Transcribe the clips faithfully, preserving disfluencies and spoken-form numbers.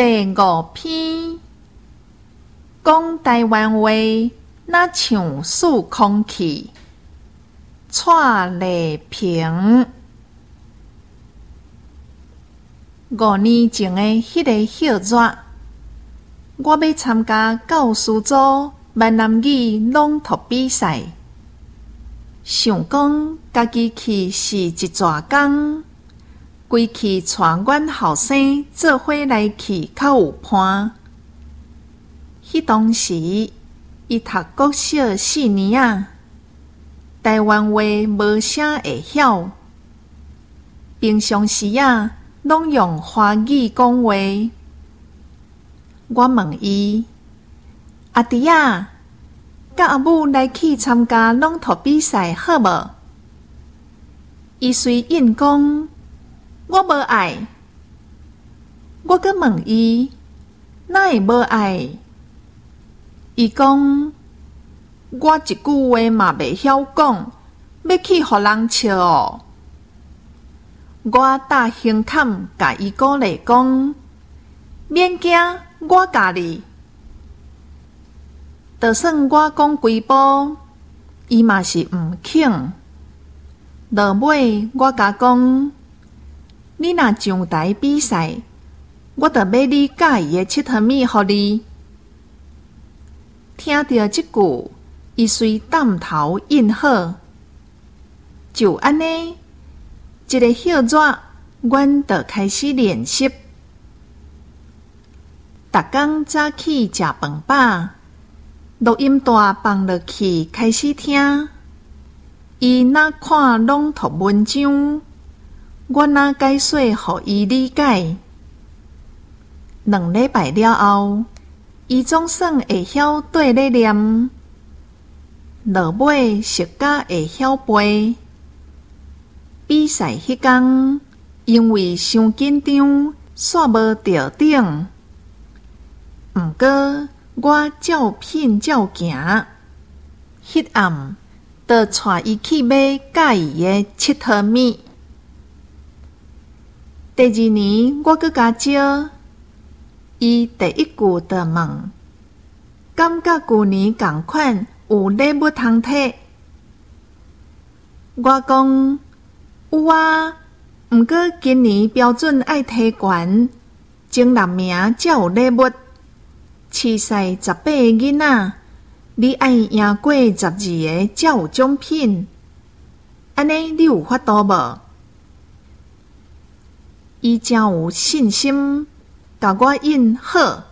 第五篇，讲台湾话，若像数空气，蔡丽萍。五年前的迄个歇热，我要参加教师组闽南语朗读比赛，想讲家己去是一逝工。规气带阮后生做伙来去较有伴。迄当时，伊读国小四年啊，台湾话无啥会晓，平常时啊，拢用华语讲话。我问伊：阿弟啊，甲阿母来去参加朗读比赛好无？伊随应讲。我无爱，我阁问伊，哪会无爱？伊讲，我一句话嘛袂晓讲，要去互人笑哦。我搭胸坎甲伊鼓励讲，免惊，我教你。就算我讲几步，伊嘛是毋肯。落尾我甲讲。你若上台比赛，我着要你教伊的佚佗物互你。听到即句，伊随点头应好。就安尼，一个歇热，阮着开始练习。逐工早起食饭饱，录音带放落去开始听。伊若看朗读文章。我若解说互伊理解，两礼拜了后，伊总算会晓对咧念，落尾熟甲会晓背。比赛迄天，因为伤紧张，煞无着顶。毋过我照拼照行，迄暗着带伊去买教伊的佚佗物。第二年，我搁加招，伊第一句就问：敢甲旧年同款有礼物通摕？我讲有啊，毋过今年标准爱摕悬，前六名才有礼物。市赛十八个囡仔，你爱赢过十二个才有奖品。安尼你有法度无？伊真有信心，甲我应好。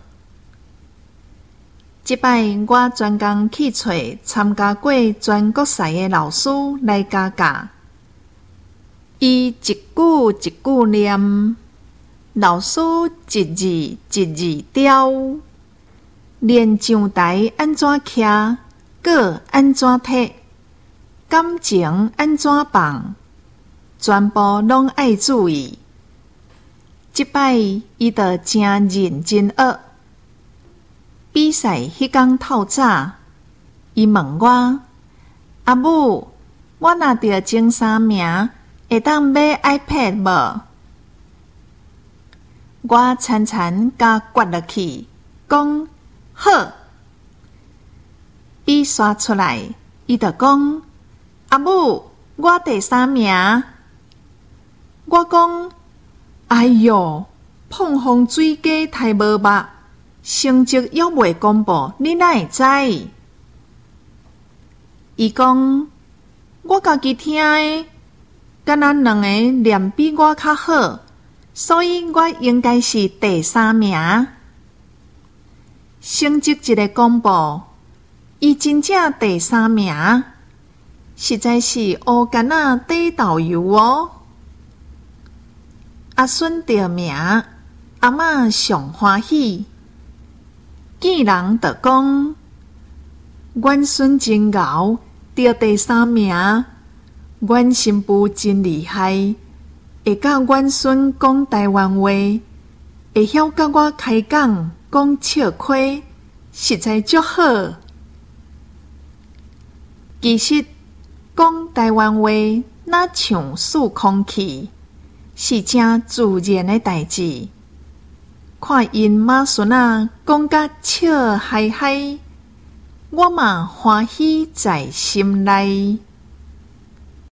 即摆我专工去找参加过全国赛的老师来教教。伊一句一句念，老师一字一字雕，连上台安怎徛，搁安怎摕，感情安怎放，全部拢爱注意。即摆伊着真认真学。比赛迄天透早，伊问我：阿母，我若着前三名，会当买 iPad 无？我惨惨甲决落去，讲好。比刷出来，伊着讲：阿母，我第三名。我讲。哎哟，碰风水鸡太无目，成绩犹未公布，你哪会知？伊讲，我家己听的，敢若两个念比我较好，所以我应该是第三名。成绩一个公布，伊真正第三名，实在是乌干仔底豆油哦。阿孙得名，阿嬷上欢喜。见人就讲，阮孙真牛，得第三名。阮新妇真厉害，会甲阮孙讲台湾话，会晓甲我开讲讲笑话，实在足好。其实讲台湾话，若像数空气。是真自然的代志。 看因妈孙仔讲甲笑嗨嗨，我嘛欢喜在心内。